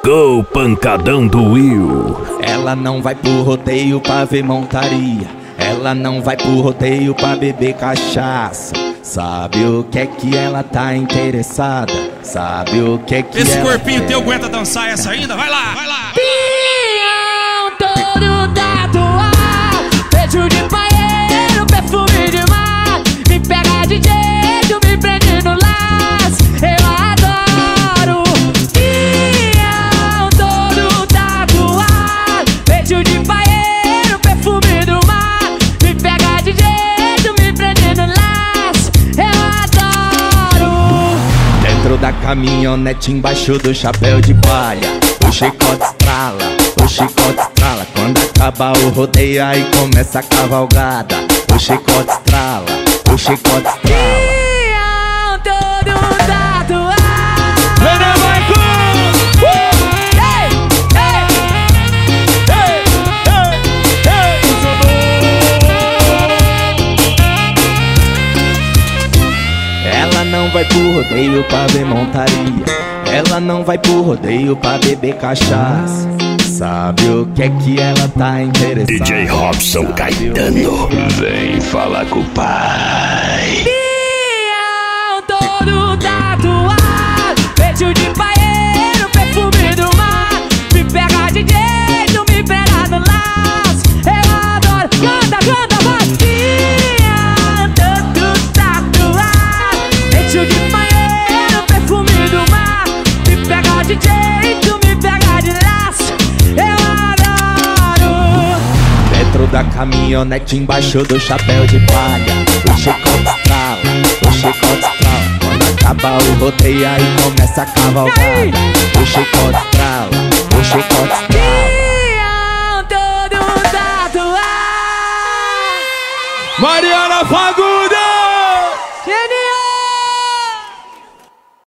Chegou o pancadão do Will. Ela não vai pro rodeio pra ver montaria. Ela não vai pro rodeio pra beber cachaça. Sabe o que é que ela tá interessada? Sabe o que é que esse ela corpinho quer? teu aguenta dançar essa ainda? Vai lá, vai lá! Pinhão todo tatuado, beijo de banheiro, perfume de mar. Me pega de jeito, me prende no laço, eu adoro. Pinhão todo tatuado, beijo de banheiro, perfume do mar. Me pega de jeito, me prende no laço, eu adoro. Dentro da caminhonete, embaixo do chapéu de palha, o chicote estrala, o chicote estrala. Quando acaba o rodeio, aí começa a cavalgada. O chicote estrala, o chicote estrala. Pinhão todo tatuado. Ela não vai pro rodeio pra ver montaria. Ela não vai pro rodeio pra beber cachaça. Sabe o que é que ela tá interessada? DJ Robson Caetano, vem falar com o pai. Pinhão todo tatuado, beijo de banheiro, perfume do mar. Me pega de jeito, me pega no laço, eu adoro. Canta, canta, vai. Pinhão todo tatuado, beijo de banheiro, perfume do mar. Me pega de jeito, me pega de laço, eu adoro. Dentro da caminhonete, embaixo do chapéu de palha, o chicote estrala, o chicote estrala. Quando acaba o rodeio, aí começa a cavalgada. O chicote estrala, o chicote estrala. Pinhão todo tatuado. Mariana Fagundes!